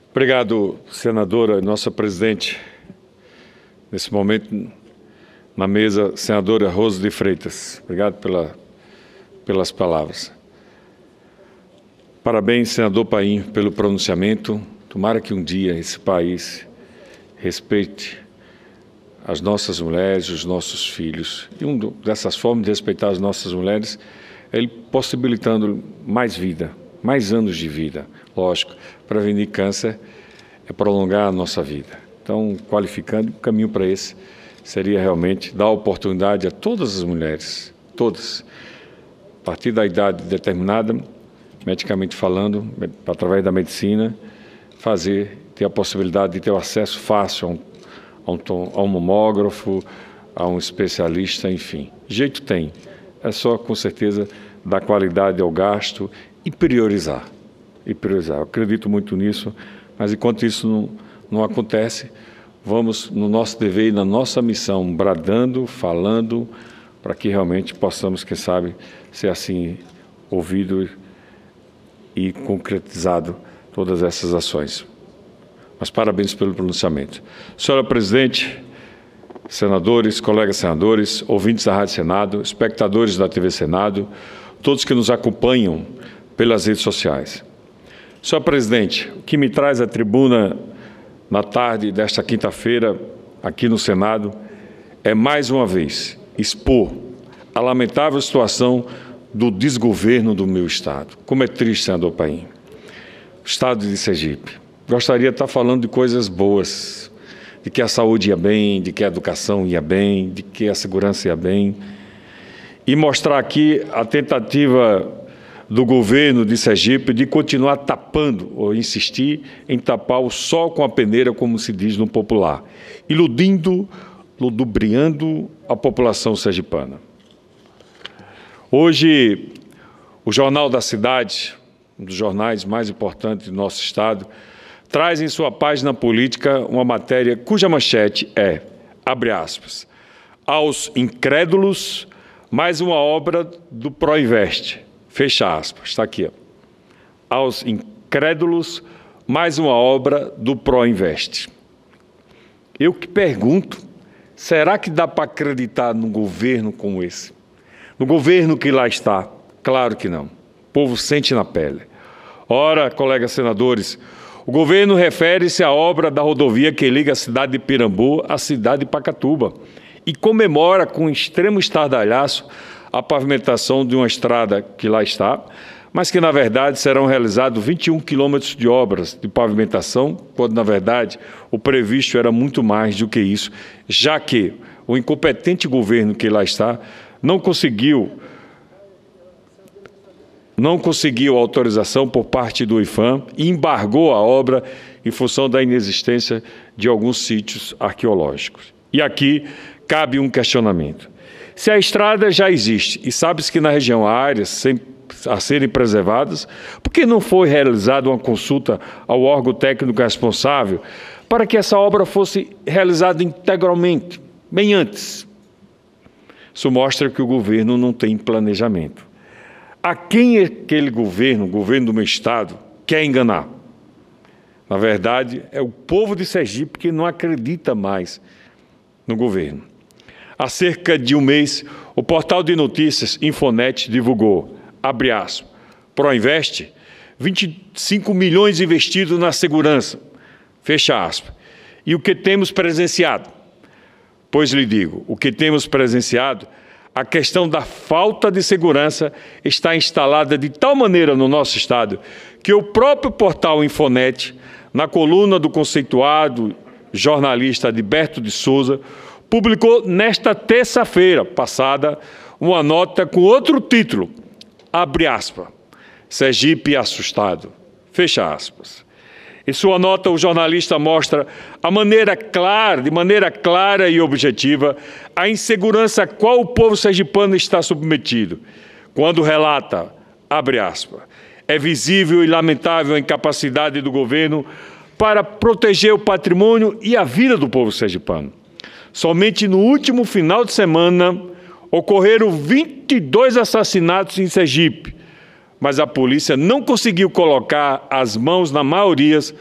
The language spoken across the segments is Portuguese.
Obrigado, senadora, nossa presidente. Nesse momento, na mesa, senadora Rosa de Freitas. Obrigado pelas palavras. Parabéns, senador Paim, pelo pronunciamento. Tomara que um dia esse país respeite as nossas mulheres, os nossos filhos. E uma dessas formas de respeitar as nossas mulheres é ele possibilitando mais vida, mais anos de vida. Lógico, prevenir câncer é prolongar a nossa vida. Então, qualificando, o caminho para esse seria realmente dar oportunidade a todas as mulheres, todas, a partir da idade determinada, medicamente falando, através da medicina, ter a possibilidade de ter o acesso fácil a um mamógrafo, a um especialista, enfim. Jeito tem, é só, com certeza, dar qualidade ao gasto e priorizar. Eu acredito muito nisso, mas enquanto isso não acontece, vamos no nosso dever e na nossa missão, bradando, falando, para que realmente possamos, quem sabe, ser assim ouvido e concretizado todas essas ações. Mas parabéns pelo pronunciamento. Senhora presidente, senadores, colegas senadores, ouvintes da Rádio Senado, espectadores da TV Senado, todos que nos acompanham pelas redes sociais. Senhor presidente, o que me traz à tribuna na tarde desta quinta-feira, aqui no Senado, é mais uma vez expor a lamentável situação do desgoverno do meu Estado. Como é triste, senador Paim. O Estado de Sergipe. Gostaria de estar falando de coisas boas, de que a saúde ia bem, de que a educação ia bem, de que a segurança ia bem, e mostrar aqui a tentativa do governo de Sergipe de continuar tapando, ou insistir em tapar o sol com a peneira, como se diz no popular, iludindo, ludibriando a população sergipana. Hoje, o Jornal da Cidade, um dos jornais mais importantes do nosso Estado, traz em sua página política uma matéria cuja manchete é, abre aspas, aos incrédulos, mais uma obra do Proinvest. Fecha aspas, está aqui. Ó. Aos incrédulos, mais uma obra do Proinvest. Eu que pergunto, será que dá para acreditar num governo como esse? No governo que lá está? Claro que não. O povo sente na pele. Ora, colegas senadores, o governo refere-se à obra da rodovia que liga a cidade de Pirambu à cidade de Pacatuba e comemora com extremo estardalhaço a pavimentação de uma estrada que lá está, mas que, na verdade, serão realizados 21 quilômetros de obras de pavimentação, quando, na verdade, o previsto era muito mais do que isso, já que o incompetente governo que lá está não conseguiu autorização por parte do IPHAM e embargou a obra em função da inexistência de alguns sítios arqueológicos. E aqui cabe um questionamento. Se a estrada já existe e sabe-se que na região há áreas a serem preservadas, por que não foi realizada uma consulta ao órgão técnico responsável para que essa obra fosse realizada integralmente, bem antes? Isso mostra que o governo não tem planejamento. A quem aquele governo, o governo do meu Estado, quer enganar? Na verdade, é o povo de Sergipe que não acredita mais no governo. Há cerca de um mês, o portal de notícias Infonet divulgou, abre aspas, Proinvest, 25 milhões investidos na segurança, fecha aspas. E o que temos presenciado? Pois lhe digo, o que temos presenciado, a questão da falta de segurança está instalada de tal maneira no nosso Estado que o próprio portal Infonet, na coluna do conceituado jornalista Adilberto de Souza, publicou nesta terça-feira passada uma nota com outro título, abre aspas, Sergipe assustado, fecha aspas. Em sua nota, o jornalista mostra de maneira clara e objetiva, a insegurança a qual o povo sergipano está submetido, quando relata, abre aspas, é visível e lamentável a incapacidade do governo para proteger o patrimônio e a vida do povo sergipano. Somente no último final de semana ocorreram 22 assassinatos em Sergipe, mas a polícia não conseguiu colocar as mãos, na maioria,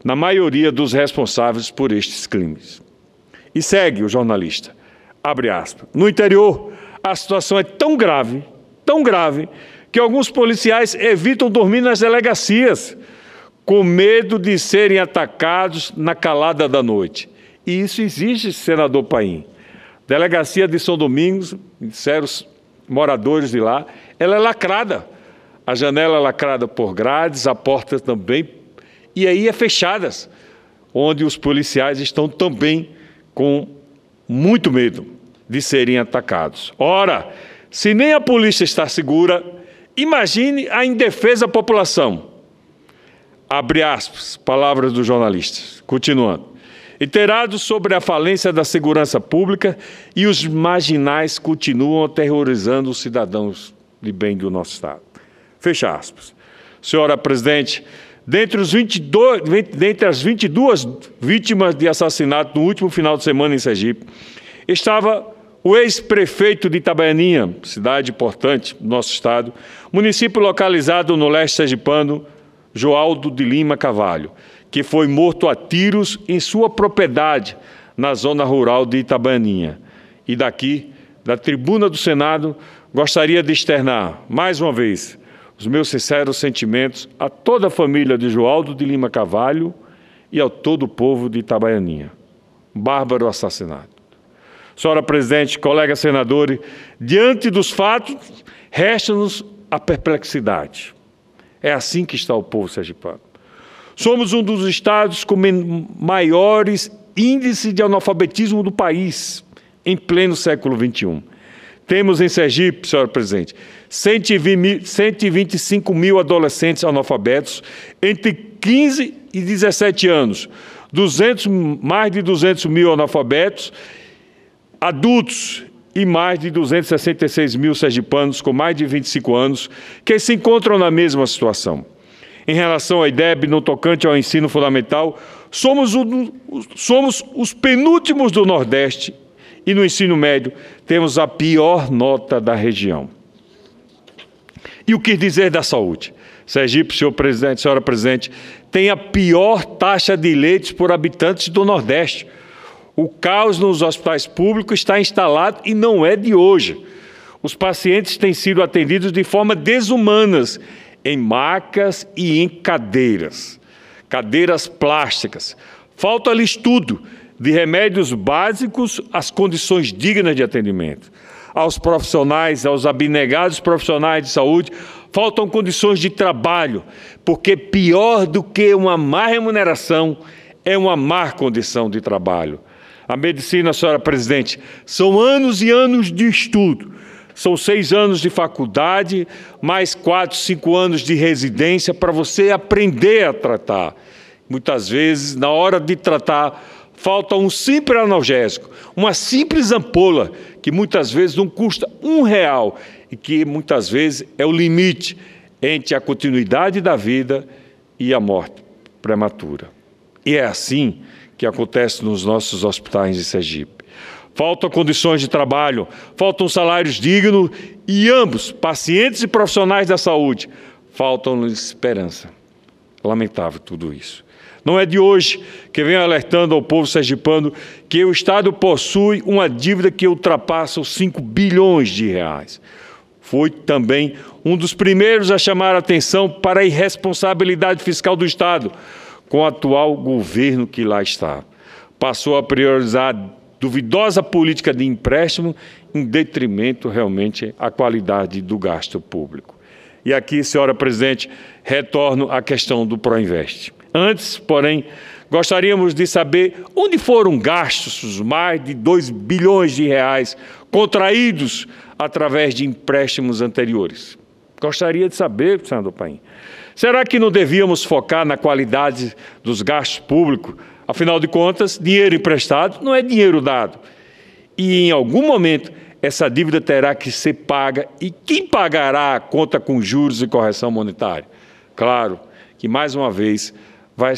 na maioria dos responsáveis por estes crimes. E segue o jornalista, abre aspas, no interior a situação é tão grave, que alguns policiais evitam dormir nas delegacias, com medo de serem atacados na calada da noite. E isso existe, senador Paim. Delegacia de São Domingos, disseram os moradores de lá, ela é lacrada. A janela é lacrada por grades, a porta também, e aí é fechadas, onde os policiais estão também com muito medo de serem atacados. Ora, se nem a polícia está segura, imagine a indefesa população. Abre aspas, palavras dos jornalistas. Continuando. Inteirados sobre a falência da segurança pública e os marginais continuam aterrorizando os cidadãos de bem do nosso Estado. Fecha aspas. Senhora Presidente, dentre as 22 vítimas de assassinato no último final de semana em Sergipe, estava o ex-prefeito de Itabaianinha, cidade importante do nosso Estado, município localizado no leste sergipano, Joaldo de Lima Carvalho, que foi morto a tiros em sua propriedade na zona rural de Itabaianinha. E daqui, da tribuna do Senado, gostaria de externar, mais uma vez, os meus sinceros sentimentos a toda a família de Joaldo de Lima Carvalho e a todo o povo de Itabaianinha. Bárbaro assassinato. Senhora Presidente, colegas senadores, diante dos fatos, resta-nos a perplexidade. É assim que está o povo sergipano. Somos um dos estados com maiores índices de analfabetismo do país, em pleno século XXI. Temos em Sergipe, senhora Presidente, 125 mil adolescentes analfabetos entre 15 e 17 anos, mais de 200 mil analfabetos, adultos e mais de 266 mil sergipanos com mais de 25 anos que se encontram na mesma situação. Em relação ao IDEB, no tocante ao ensino fundamental, somos os penúltimos do Nordeste e no ensino médio temos a pior nota da região. E o que dizer da saúde? Sergipe, senhora Presidente, tem a pior taxa de leitos por habitantes do Nordeste. O caos nos hospitais públicos está instalado e não é de hoje. Os pacientes têm sido atendidos de forma desumanas, em macas e em cadeiras plásticas. Falta-lhes tudo, de remédios básicos às condições dignas de atendimento. Aos profissionais, aos abnegados profissionais de saúde, faltam condições de trabalho, porque pior do que uma má remuneração é uma má condição de trabalho. A medicina, senhora Presidente, são anos e anos de estudo. São 6 anos de faculdade, mais 4, 5 anos de residência para você aprender a tratar. Muitas vezes, na hora de tratar, falta um simples analgésico, uma simples ampola, que muitas vezes não custa R$1 e que muitas vezes é o limite entre a continuidade da vida e a morte prematura. E é assim que acontece nos nossos hospitais de Sergipe. Faltam condições de trabalho, faltam salários dignos e ambos, pacientes e profissionais da saúde, faltam-lhes esperança. Lamentável tudo isso. Não é de hoje que venho alertando ao povo sergipano que o Estado possui uma dívida que ultrapassa os 5 bilhões de reais. Foi também um dos primeiros a chamar a atenção para a irresponsabilidade fiscal do Estado, com o atual governo que lá está. Passou a priorizar duvidosa política de empréstimo em detrimento realmente à qualidade do gasto público. E aqui, senhora Presidente, retorno à questão do Proinvest. Antes, porém, gostaríamos de saber onde foram gastos os mais de 2 bilhões de reais contraídos através de empréstimos anteriores. Gostaria de saber, senador Paim. Será que não devíamos focar na qualidade dos gastos públicos? Afinal de contas, dinheiro emprestado não é dinheiro dado. E, em algum momento, essa dívida terá que ser paga. E quem pagará a conta com juros e correção monetária? Claro que, mais uma vez, vai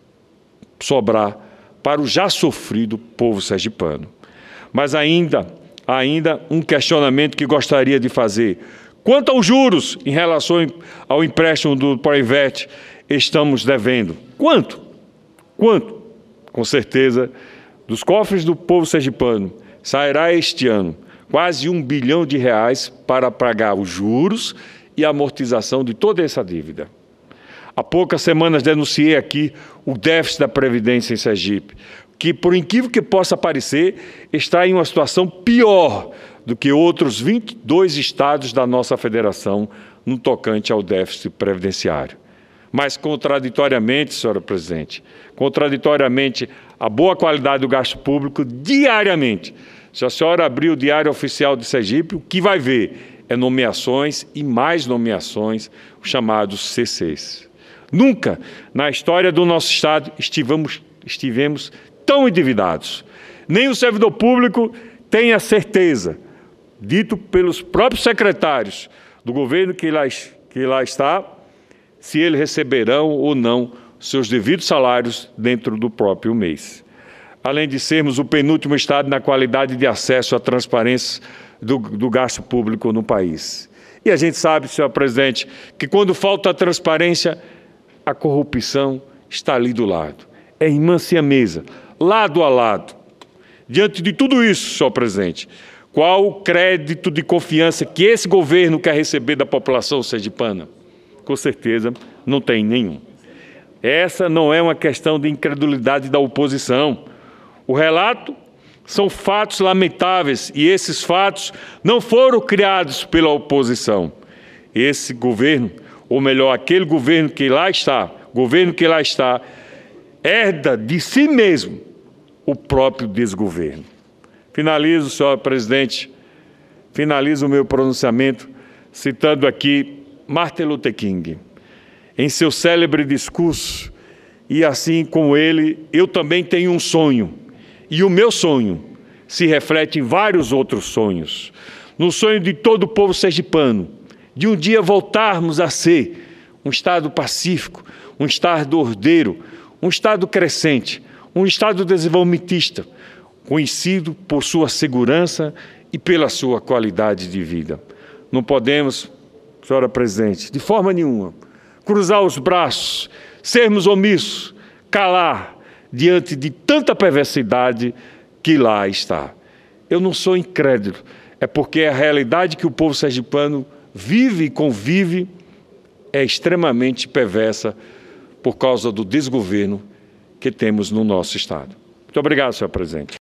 sobrar para o já sofrido povo sergipano. Mas ainda um questionamento que gostaria de fazer. Quanto aos juros em relação ao empréstimo do Proinvest, estamos devendo? Quanto? Quanto? Com certeza, dos cofres do povo sergipano sairá este ano quase R$1 bilhão para pagar os juros e a amortização de toda essa dívida. Há poucas semanas denunciei aqui o déficit da Previdência em Sergipe, que, por incrível que possa parecer, está em uma situação pior do que outros 22 estados da nossa federação no tocante ao déficit previdenciário. Mas, contraditoriamente, senhora presidente, contraditoriamente à boa qualidade do gasto público, diariamente, se a senhora abrir o Diário Oficial de Sergipe, o que vai ver é nomeações e mais nomeações, os chamados CCs. Nunca na história do nosso Estado estivemos tão endividados. Nem o servidor público tem a certeza, dito pelos próprios secretários do governo que lá está, se eles receberão ou não seus devidos salários dentro do próprio mês. Além de sermos o penúltimo estado na qualidade de acesso à transparência do gasto público no país. E a gente sabe, senhor presidente, que quando falta a transparência, a corrupção está ali do lado. É irmã siamesa, lado a lado. Diante de tudo isso, senhor presidente, qual o crédito de confiança que esse governo quer receber da população sergipana? Com certeza, não tem nenhum. Essa não é uma questão de incredulidade da oposição. O relato são fatos lamentáveis e esses fatos não foram criados pela oposição. Esse governo, ou melhor, aquele governo que lá está, herda de si mesmo o próprio desgoverno. Finalizo, senhor presidente, finalizo o meu pronunciamento citando aqui Martin Luther King, em seu célebre discurso, e assim como ele, eu também tenho um sonho, e o meu sonho se reflete em vários outros sonhos. No sonho de todo o povo sergipano, de um dia voltarmos a ser um Estado pacífico, um Estado ordeiro, um Estado crescente, um Estado desenvolvimentista, conhecido por sua segurança e pela sua qualidade de vida. Não podemos, senhora presidente, de forma nenhuma, cruzar os braços, sermos omissos, calar diante de tanta perversidade que lá está. Eu não sou incrédulo, é porque a realidade que o povo sergipano vive e convive é extremamente perversa por causa do desgoverno que temos no nosso Estado. Muito obrigado, senhor presidente.